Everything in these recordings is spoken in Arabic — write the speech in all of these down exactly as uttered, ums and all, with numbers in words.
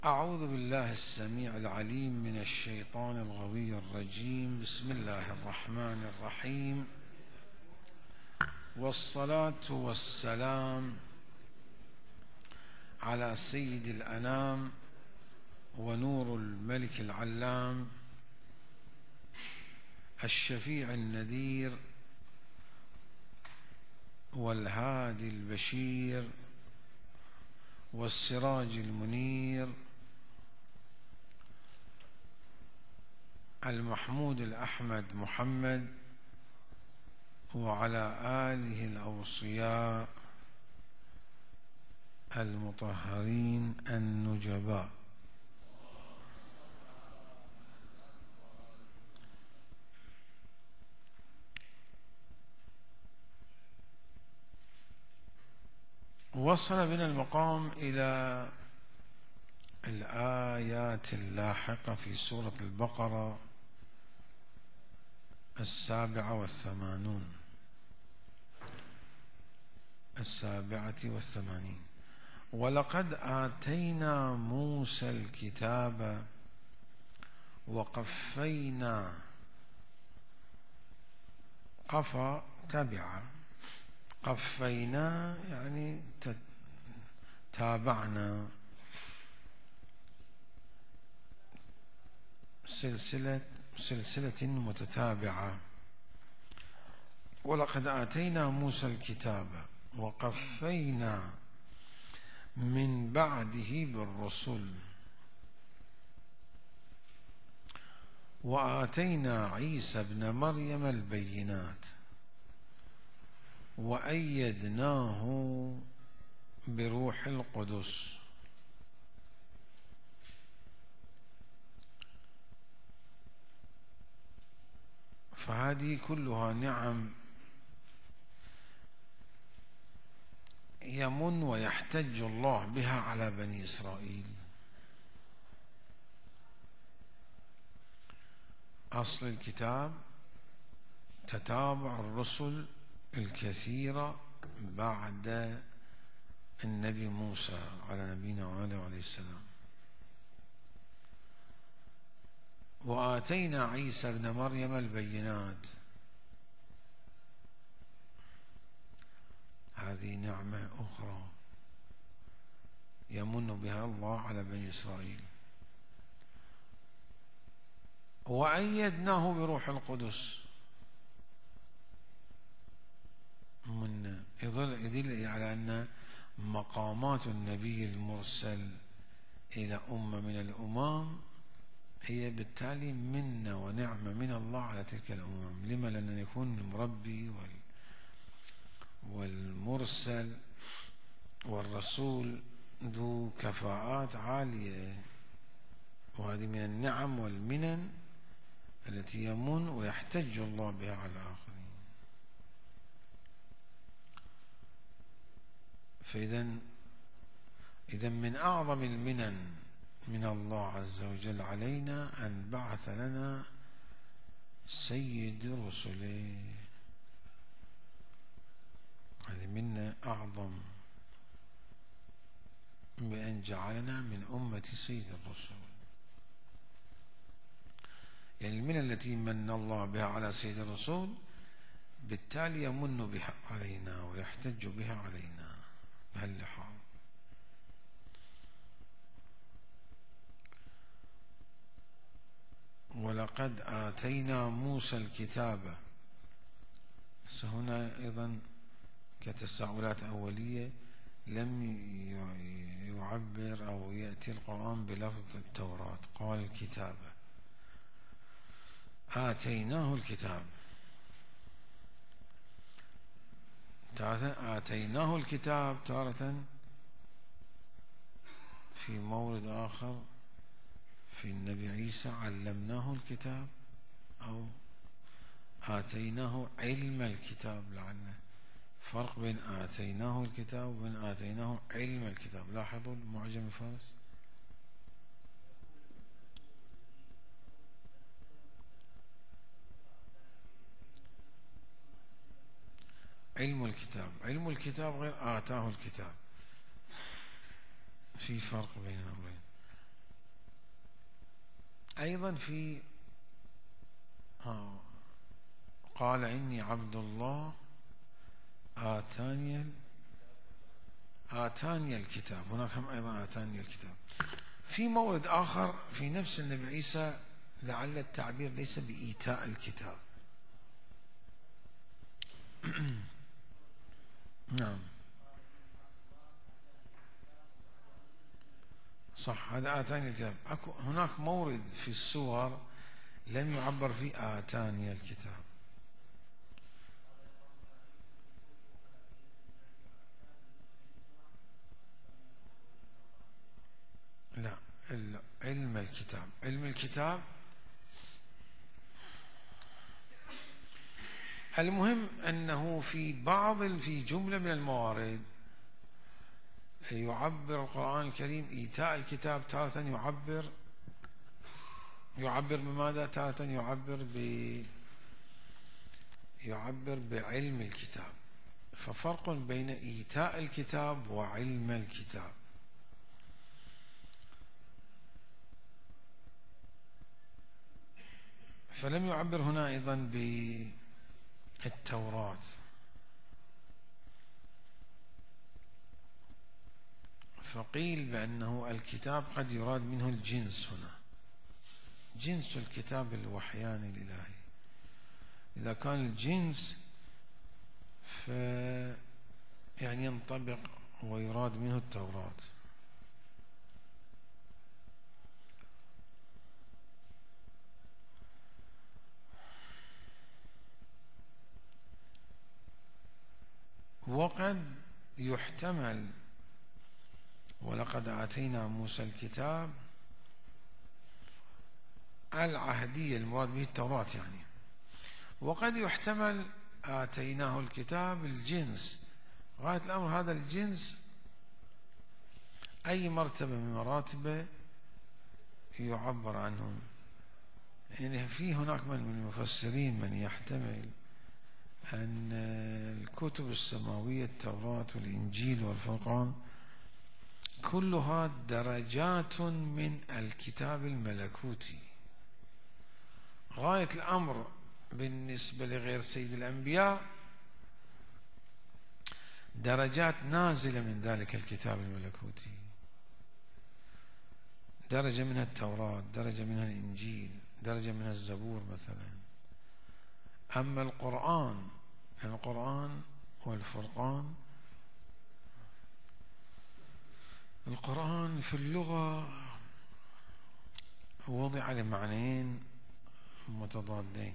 أعوذ بالله السميع العليم من الشيطان الغوي الرجيم. بسم الله الرحمن الرحيم، والصلاة والسلام على سيد الأنام ونور الملك العلام الشفيع النذير والهادي البشير والسراج المنير المحمود الأحمد محمد، وعلى آله الأوصياء المطهرين النجباء. وصل بنا المقام إلى الآيات اللاحقة في سورة البقرة السابعة والثمانون السابعة والثمانين. ولقد آتينا موسى الكتاب وقفينا، قفا تبع، قفينا يعني تابعنا، سلسلة سلسلة متتابعة. ولقد آتينا موسى الكتاب وقفينا من بعده بالرسل وآتينا عيسى ابن مريم البينات وأيدناه بروح القدس. فهذه كلها نعم يمن ويحتج الله بها على بني إسرائيل. أصل الكتاب تتابع الرسل الكثيرة بعد النبي موسى على نبينا وآله عليه السلام. وآتينا عيسى ابن مريم البينات، هذه نعمة أخرى يمن بها الله على بني إسرائيل. وأيدناه بروح القدس، من يدل على أن مقامات النبي المرسل إلى أمة من الأمم هي بالتالي منة ونعمة من الله على تلك الأمم. لما؟ لأن يكون المربي والمرسل والرسول ذو كفاءات عالية، وهذه من النعم والمنن التي يمن ويحتج الله بها على الآخرين. فإذا إذا من أعظم المنن من الله عز وجل علينا أن بعث لنا سيد رسله. هذه منا أعظم، بأن جعلنا من أمة سيد الرسل. يعني المنة التي من الله بها على سيد الرسول بالتالي يمن بها علينا ويحتج بها علينا بهاللحاظ. ولقد آتينا موسى الكتاب، هنا أيضا كتساؤلات أولية لم يعبر أو يأتي القرآن بلفظ التوراة، قال الكتاب. آتيناه الكتاب، تارة آتيناه الكتاب، تارة في مورد آخر في النبي عيسى علمناه الكتاب، أو آتيناه علم الكتاب. لعله فرق بين آتيناه الكتاب وبين آتيناه علم الكتاب. لاحظوا المعجم الفارس، علم الكتاب، علم الكتاب غير آتاه الكتاب، في فرق بين الأمرين. أيضا في آه قال إني عبد الله آتاني آتاني الكتاب، هناك هم أيضا آتاني الكتاب. في مورد آخر في نفس النبي عيسى لعل التعبير ليس بإيتاء الكتاب. نعم صح، هذا آتاني الكتاب. أكو هناك مورد في السور لم يعبر فيه آتاني الكتاب. لا، علم الكتاب. علم الكتاب المهم أنه في بعض في جملة من الموارد يعبر القرآن الكريم إيتاء الكتاب، تارة يعبر يعبر بماذا؟ تارة يعبر ب يعبر بعلم الكتاب. ففرق بين إيتاء الكتاب وعلم الكتاب. فلم يعبر هنا أيضا بالتوراة. فقيل بأنه الكتاب قد يراد منه الجنس هنا، جنس الكتاب الوحياني الإلهي. إذا كان الجنس ف يعني ينطبق ويراد منه التوراة. وقد يحتمل ولقد آتينا موسى الكتاب العهدية المراد به التوراة يعني، وقد يحتمل آتيناه الكتاب الجنس. غاية الأمر هذا الجنس أي مرتبة من مراتبه يعبر عنه. يعني في هناك من المفسرين من يحتمل أن الكتب السماوية التوراة والإنجيل والفرقان كلها درجات من الكتاب الملكوتي. غاية الأمر بالنسبة لغير سيد الأنبياء درجات نازلة من ذلك الكتاب الملكوتي، درجة منها التوراة، درجة منها الإنجيل، درجة منها الزبور مثلا. أما القرآن، القرآن والفرقان، القرآن في اللغة وضع لمعنيين متضادين.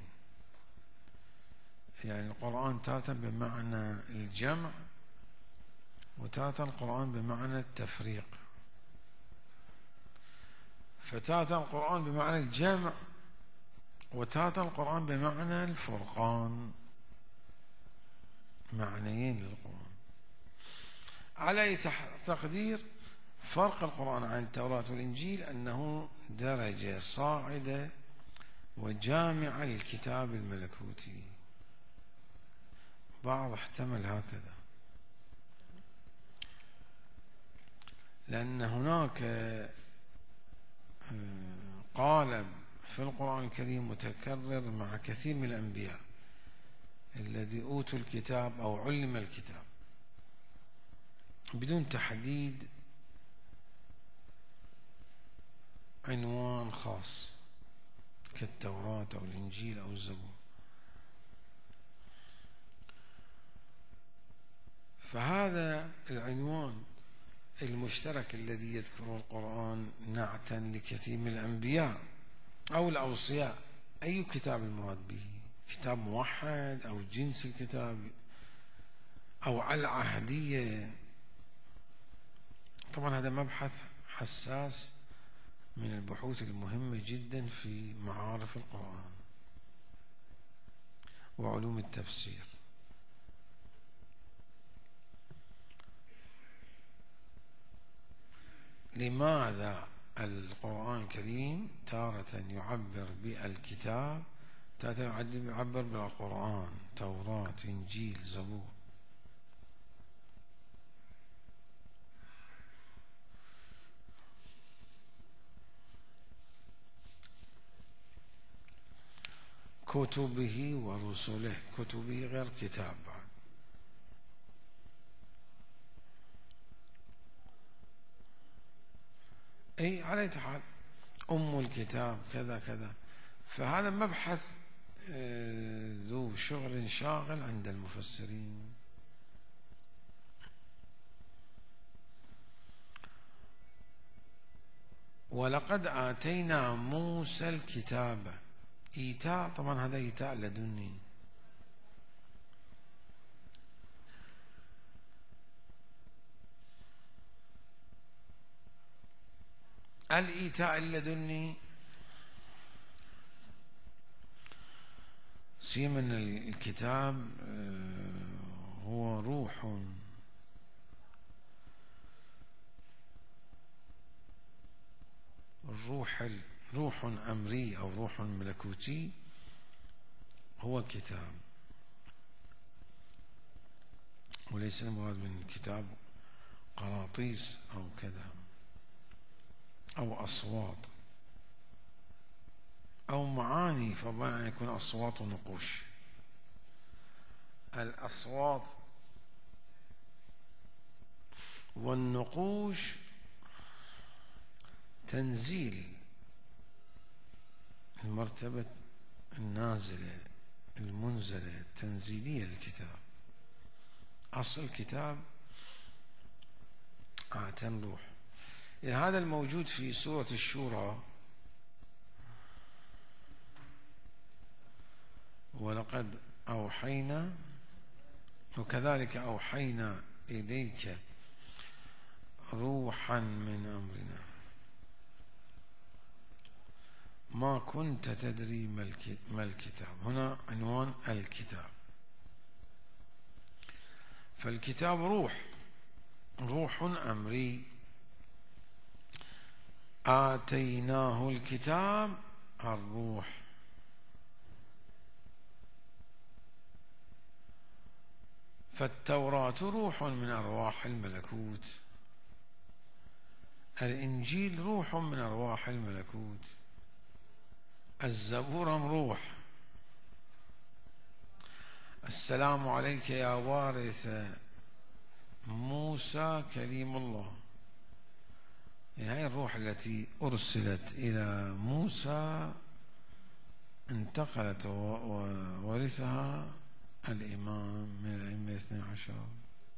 يعني القرآن تارة بمعنى الجمع، وتارة القرآن بمعنى التفريق. فتارة القرآن بمعنى الجمع، وتارة القرآن بمعنى الفرقان، معنيين للقرآن. على أي تقدير فرق القرآن عن التوراة والإنجيل أنه درجة صاعدة وجامعة للكتاب الملكوتي. بعض احتمل هكذا، لأن هناك قالب في القرآن الكريم متكرر مع كثير من الأنبياء الذي أوتوا الكتاب أو علم الكتاب بدون تحديد عنوان خاص كالتوراة أو الإنجيل أو الزبور. فهذا العنوان المشترك الذي يذكره القرآن نعتا لكثير من الأنبياء أو الأوصياء. أي كتاب المراد به؟ كتاب موحد أو جنس الكتاب أو على العهدية؟ طبعا هذا مبحث حساس من البحوث المهمة جدا في معارف القرآن وعلوم التفسير. لماذا القرآن الكريم تارة يعبر بالكتاب، تارة يعبر بالقرآن، توراة، إنجيل، زبور؟ كتبه ورسله، كتبه غير كتاب بعد. أي على أي حال أم الكتاب كذا كذا. فهذا مبحث ذو شغل شاغل عند المفسرين. ولقد آتينا موسى الكتاب، إيتاء طبعا هذا إيتاء لدني. الإيتاء اللدني سيمن الكتاب هو روح، الروح روح أمري أو روح ملكوتي هو كتاب، وليس المراد من الكتاب قراطيس أو كذا أو أصوات أو معاني، فضلا أن يكون أصوات ونقوش. الأصوات والنقوش تنزيل المرتبة النازلة المنزلة التنزيلية للكتاب. أصل الكتاب عادة روح. يعني هذا الموجود في سورة الشورى، ولقد أوحينا وكذلك أوحينا إليك روحا من أمرنا ما كنت تدري ما الكتاب. هنا عنوان الكتاب. فالكتاب روح، روح أمري. آتيناه الكتاب الروح. فالتوراة روح من أرواح الملكوت، الإنجيل روح من أرواح الملكوت، الزبور روح. السلام عليك يا وارث موسى كليم الله، يعني هذه الروح التي أرسلت إلى موسى انتقلت وورثها الإمام من الأئمة الاثني عشر.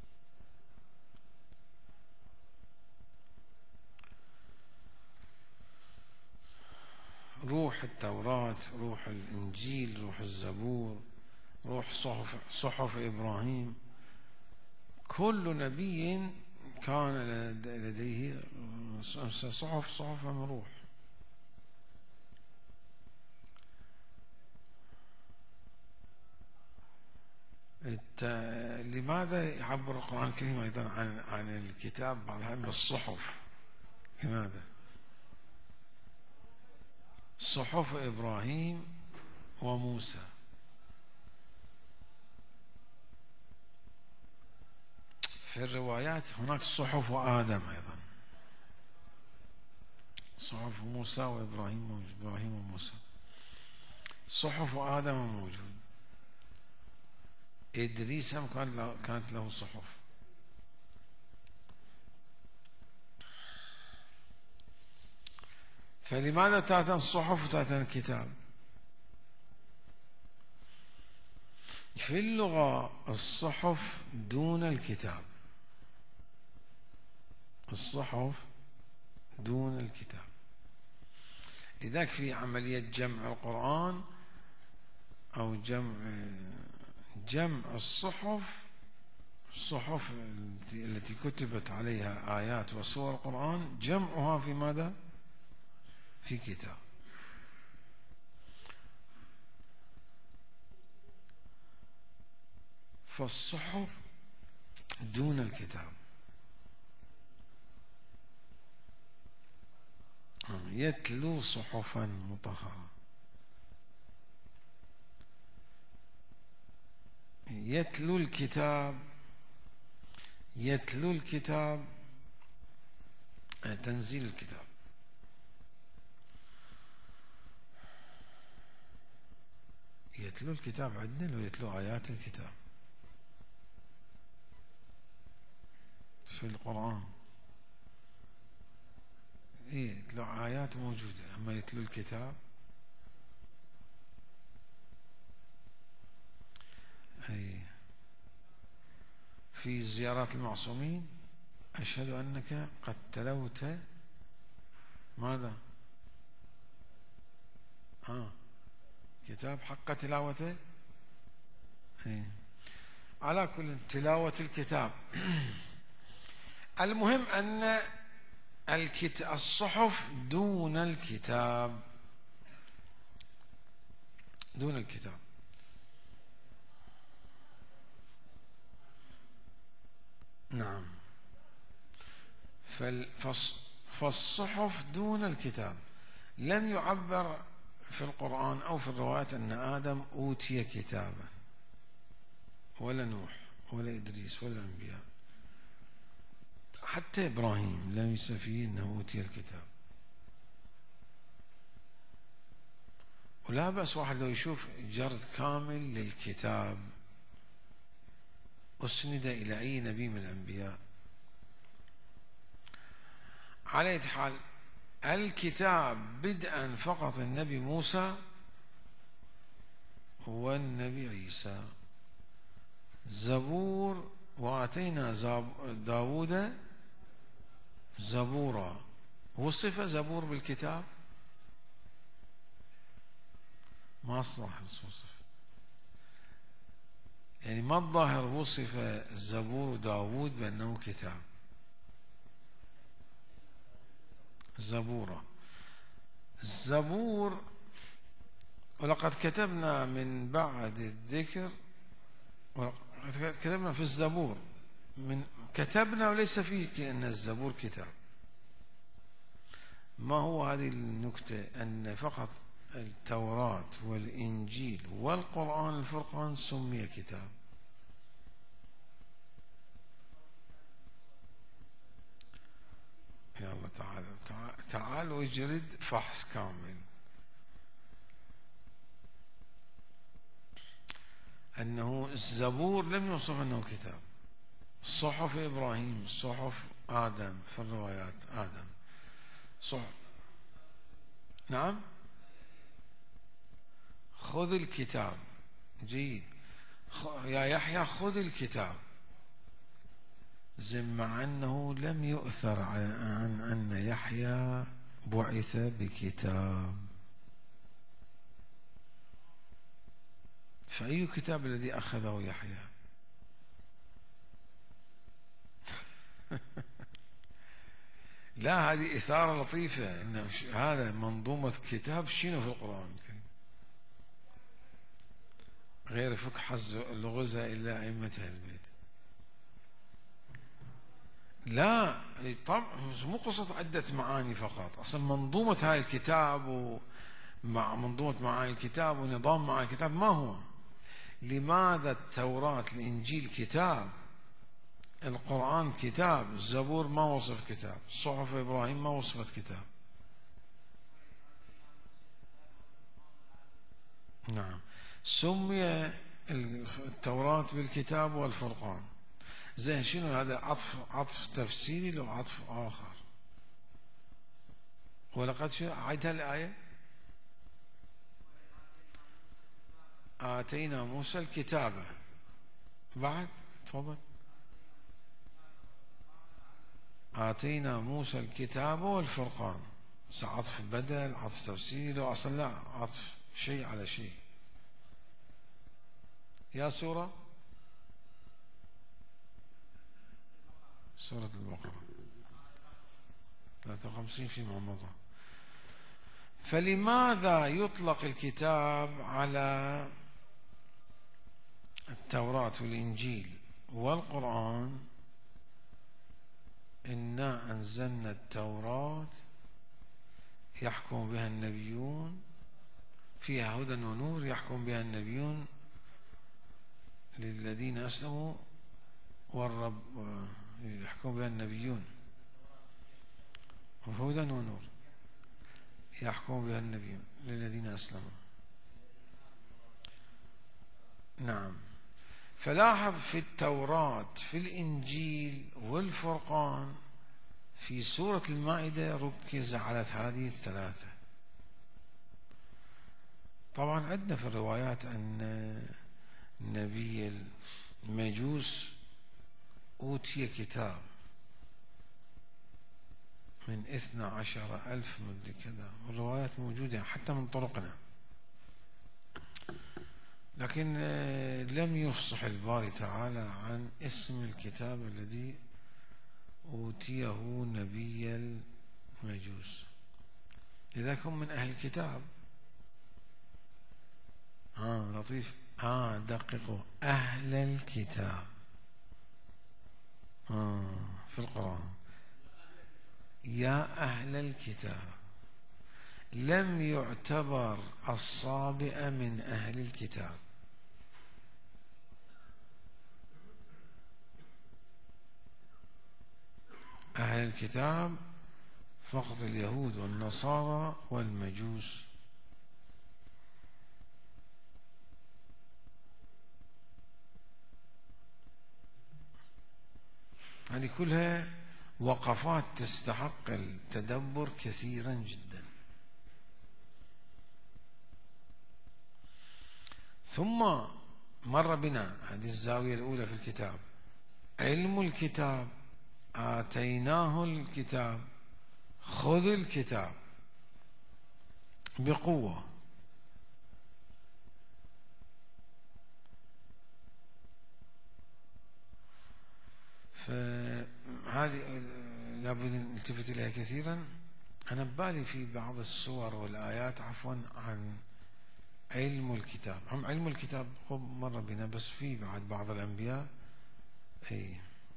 روح التوراة، روح الإنجيل، روح الزبور، روح صحف, صحف إبراهيم. كل نبي كان لديه صحف صحف من روح. لماذا يعبر القرآن الكريم أيضا عن عن الكتاب بعض الأحيان بالصحف؟ لماذا؟ صحف إبراهيم وموسى. في الروايات هناك صحف آدم أيضا، صحف موسى وإبراهيم إبراهيم وموسى. صحف آدم موجود. إدريس هم كانت له صحف. فلماذا تأتي الصحف وتأتي الكتاب؟ في اللغة الصحف دون الكتاب، الصحف دون الكتاب. لذلك في عملية جمع القرآن أو جمع جمع الصحف، الصحف التي كتبت عليها آيات وسور القرآن، جمعها في ماذا؟ في كتاب. فالصحف دون الكتاب. يتلو صحفا مطهرة، يتلو الكتاب، يتلو الكتاب تنزيل الكتاب. يتلو الكتاب عندنا لو يتلو آيات الكتاب في القرآن. إيه يتلو آيات موجودة، أما يتلو الكتاب أي. في زيارات المعصومين أشهد أنك قد تلوت ماذا؟ آه كتاب حق تلاوته. أي. على كل تلاوة الكتاب. المهم أن الكتاب الصحف دون الكتاب، دون الكتاب. نعم. فالصحف دون الكتاب. لم يعبر في القرآن أو في الروايات أن آدم أوتي كتابا، ولا نوح ولا إدريس ولا الأنبياء. حتى إبراهيم ليس فيه أنه أوتي الكتاب. ولا بأس واحد لو يشوف جرد كامل للكتاب أسند إلى أي نبي من الأنبياء. على أي حال الكتاب بدءا فقط النبي موسى والنبي عيسى. زبور وآتينا داود زبورا. وصف زبور بالكتاب؟ ما صح وصف، يعني ما الظاهر وصف زبور داود بأنه كتاب. زبورا الزبور. ولقد كتبنا من بعد الذكر، ولقد كتبنا في الزبور من كتبنا وليس فيه كأن الزبور كتاب. ما هو هذه النكتة؟ أن فقط التوراة والإنجيل والقرآن الفرقان سمي كتاب. يا الله تعالى تعال واجرد فحص كامل. أنه الزبور لم يوصف أنه كتاب. صحف إبراهيم، صحف آدم في الروايات آدم صحف. نعم. خذ الكتاب. جيد. يا يحيى خذ الكتاب. زين، مع أنه لم يؤثر عن أن يحيى بعث بكتاب. فأي كتاب الذي أخذه يحيى؟ لا، هذه إثارة لطيفة. إن هذا منظومة كتاب شنو في القرآن الكريم غير فك حز الغزة إلا أئمة البيت. لا طبعا مو قصة عدة معاني فقط. أصلا منظومة هاي الكتاب ومع منظومة معاني الكتاب ونظام معاني الكتاب ما هو. لماذا التوراة الإنجيل كتاب، القرآن كتاب، الزبور ما وصف كتاب، صحف إبراهيم ما وصفت كتاب. نعم. سمي التوراة بالكتاب والفرقان. زين، شنو هذا؟ عطف عطف تفسيري لو عطف آخر. ولقد شنو عيدها الآية؟ آتينا موسى الكتابة. بعد تفضل. آتينا موسى الكتاب والفرقان. عطف بدل، عطف تفسيري لو أصلا لا عطف شيء على شيء. يا سورة سورة البقرة ثلاثة وخمسين فيما مضى. فلماذا يطلق الكتاب على التوراة والإنجيل والقرآن؟ إنا أنزلنا التوراة يحكم بها النبيون، فيها هدى ونور يحكم بها النبيون للذين أسلموا، والرب يحكم بها النبيون. هدى ونور يحكم بها النبيون للذين أسلموا. نعم. فلاحظ في التوراة في الإنجيل والفرقان في سورة المائدة ركز على هذه الثلاثة. طبعا عندنا في الروايات أن نبي المجوس أوتي كتاب من اثنى عشر ألف مدري كذا، والروايات موجودة حتى من طرقنا، لكن لم يفصح الباري تعالى عن اسم الكتاب الذي أوتيه نبي المجوس. إذا كن من أهل الكتاب آه لطيف آه دققوا أهل الكتاب آه في القرآن يا أهل الكتاب، لم يعتبر الصابئ من أهل الكتاب. أهل الكتاب فقط اليهود والنصارى والمجوس. هذه كلها وقفات تستحق التدبر كثيرا جدا. ثم مر بنا هذه الزاوية الأولى في الكتاب، علم الكتاب، آتيناه الكتاب، خذ الكتاب بقوة. فهذه لابد أن نلتفت إليها كثيرا. أنا ببالي في بعض السور والآيات عفوا عن علم الكتاب، هم علم الكتاب مر بنا، بس في بعد بعض الأنبياء أي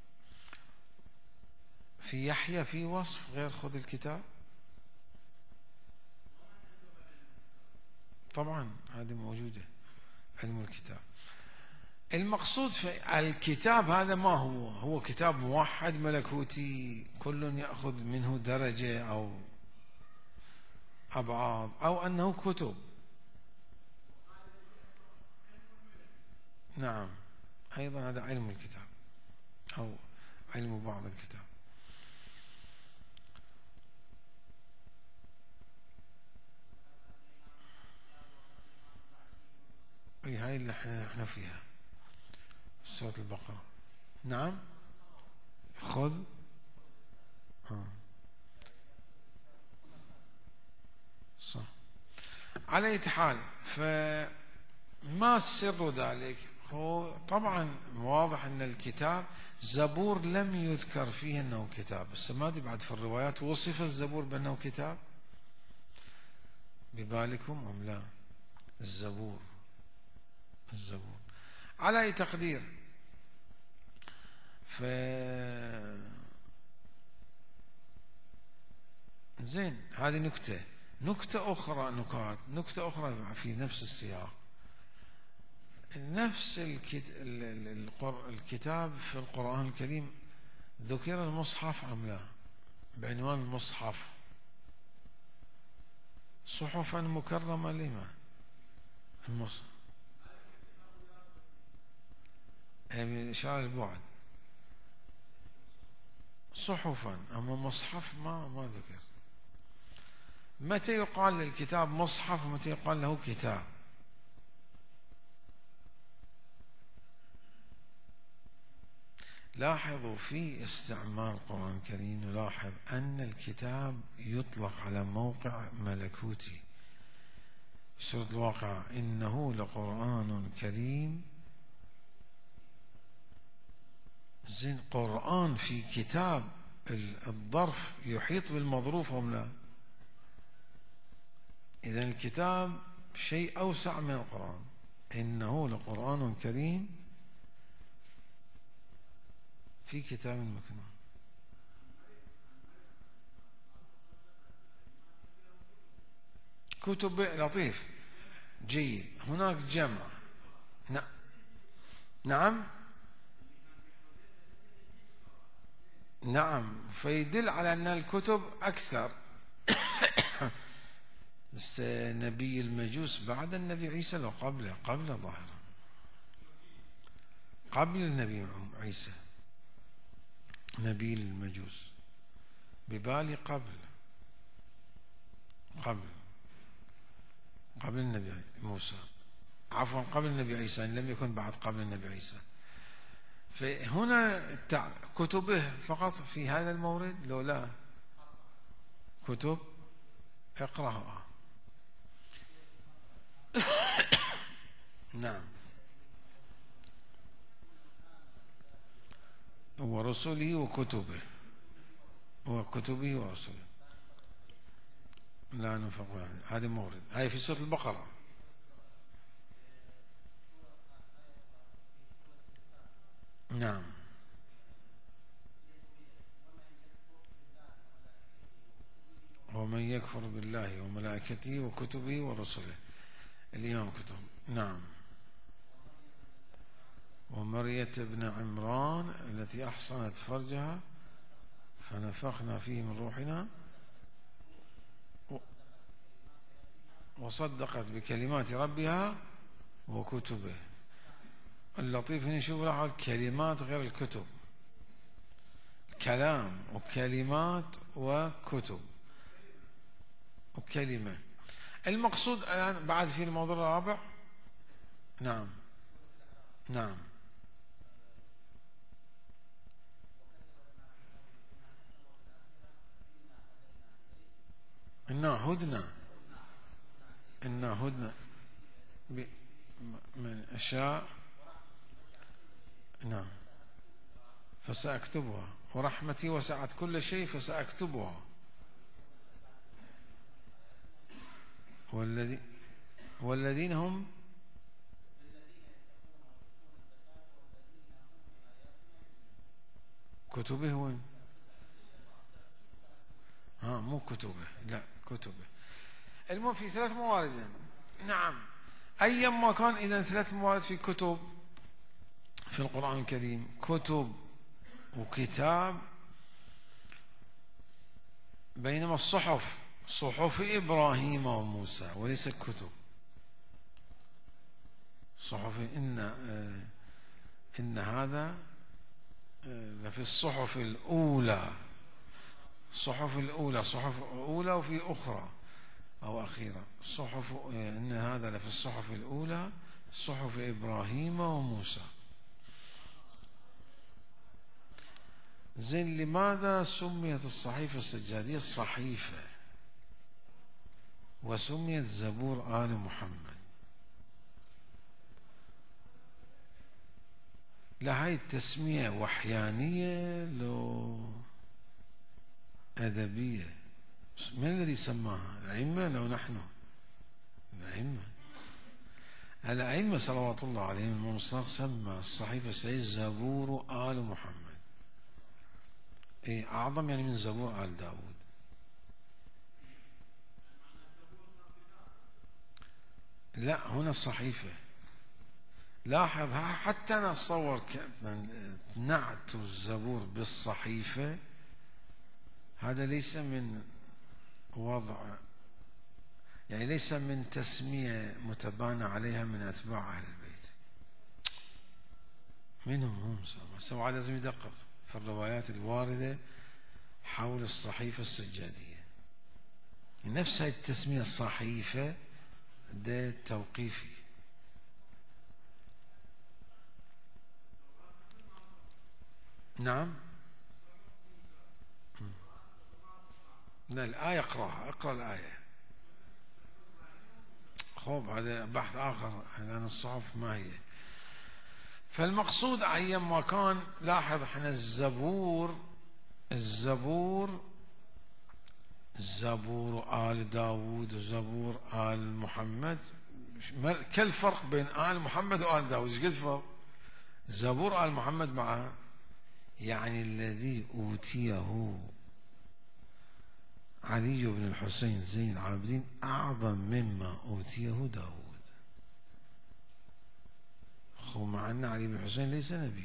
في يحيى في وصف غير خذ الكتاب. طبعا هذه موجودة علم الكتاب. المقصود في الكتاب هذا ما هو؟ هو كتاب موحد ملكوتي كل يأخذ منه درجة أو أبعاد، أو أنه كتب. نعم أيضا هذا علم الكتاب أو علم بعض الكتاب. أي هاي اللي احنا احنا فيها سورة البقرة. نعم خذ آه. صح. على أي حال، فما سر ذلك؟ هو طبعا واضح أن الكتاب زبور لم يذكر فيه أنه كتاب، بس ما أدري بعد في الروايات وصف الزبور بأنه كتاب ببالكم أم لا؟ الزبور الزبور على أي تقدير. ف زين، هذه نكتة. نكتة أخرى نكات نكتة أخرى في نفس السياق. نفس الكتاب في القرآن الكريم ذكر المصحف أم لا؟ بعنوان المصحف، صحفا مكرمة لما؟ المصحف من إشارة البعد، صحفا، أما مصحف ما ما ذكر. متى يقال للكتاب مصحف ومتى يقال له كتاب؟ لاحظوا في استعمال القرآن الكريم نلاحظ أن الكتاب يطلق على موقع ملكوتي. سورة الواقعة إنه لقرآن كريم. زين، قرآن في كتاب، الظرف يحيط بالمظروف أم لا؟ إذن الكتاب شيء أوسع من القرآن. إنه لقرآن كريم في كتاب مكنون. كتب لطيف جيد، هناك جمع. نعم نعم نعم فيدل على أن الكتب أكثر. بس نبي المجوس بعد النبي عيسى لو قبله قبله ظاهرا. قبل النبي عيسى، نبيل المجوس، ببالي قبل قبل قبل النبي موسى، عفوا قبل النبي عيسى، إن لم يكن بعد قبل النبي عيسى. فهنا كتبه فقط في هذا المورد، لو لا كتب اقرأها. نعم. ورسله وكتبه، وكتبه ورسله لا نفرق، هذا مورد، هاي في سورة البقرة. نعم. ومن يكفر بالله وملائكته وكتبه ورسله، الإمام كتب. نعم. ومرية ابن عمران التي أحصنت فرجها فنفخنا فيه من روحنا وصدقت بكلمات ربها وكتبه. اللطيف هنا شوف لاحظ كلمات غير الكتب، كلام وكلمات وكتب وكلمة. المقصود الآن بعد في الموضوع الرابع. نعم نعم. إنا هدنا، إنا هدنا من أشياء. نعم. فسأكتبها، ورحمتي وسعت كل شيء فسأكتبها. والذي والذين هم كتبه وين؟ ها مو كتبه، لا كتبه. المهم في ثلاث موارد. نعم. أيما كان إذا ثلاث موارد في كتب في القرآن الكريم، كتب وكتاب، بينما الصحف صحف إبراهيم وموسى وليس كتب. صحف إن إن هذا لفي الصحف الأولى، الصحف الأولى، صحف أولى وفي أخرى أو أخيرة. صحف إن هذا لفي الصحف الأولى، صحف إبراهيم وموسى. زين، لماذا سميت الصحيفة السجادية الصحيفة وسميت زبور آل محمد؟ لا، هاي التسمية وحيانية لو أدبية؟ من الذي سماها؟ الأئمة لو نحن؟ الأئمة الأئمة صلوات الله عليهم. المنصر سمى الصحيفة السجادية زبور آل محمد. إيه، أعظم يعني من زبور آل داود. لا، هنا صحيفة. لاحظ، حتى أنا أتصور نعت الزبور بالصحيفة، هذا ليس من وضع، يعني ليس من تسمية متبانة عليها من أتباع أهل البيت. منهم هم سواء، لازم يدقق في الروايات الواردة حول الصحيفة السجادية. نفس هاي التسمية الصحيفة ده توقيفي. نعم. لا، الآية اقرأها، اقرأ الآية. خوب هذا بحث آخر، لأن الصحف ما هي. فالمقصود أيام ما كان، لاحظ احنا الزبور، الزبور زبور آل داود وزبور آل محمد. كالفرق بين آل محمد وآل داود؟ ايش قد فرق؟ زبور آل محمد مع يعني الذي أوتيه علي بن الحسين زين العابدين أعظم مما أوتيه داود. خو مع أن علي بن الحسين ليس نبي.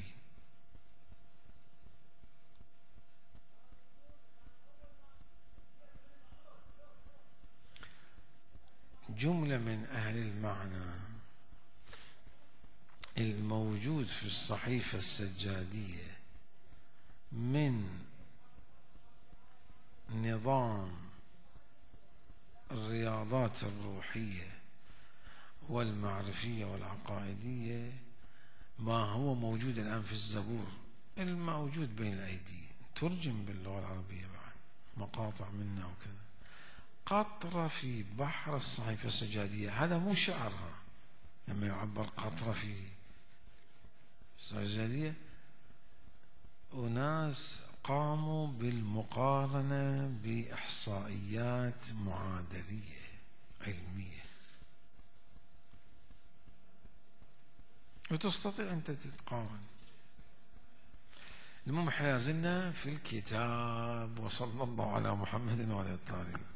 جملة من أهل المعنى الموجود في الصحيفة السجادية من نظام الرياضات الروحية والمعرفية والعقائدية ما هو موجود الآن في الزبور الموجود بين الأيدي، ترجم باللغة العربية بعد مقاطع منه وكذا، قطرة في بحر الصحيفة السجادية. هذا مو شعرها لما يعبر قطرة في السجادية. وناس قاموا بالمقارنة بإحصائيات معادلية علمية، وتستطيع أنت تتقارن. المهم حيازلنا في الكتاب، وصلى الله على محمد وعلى الطاهرين.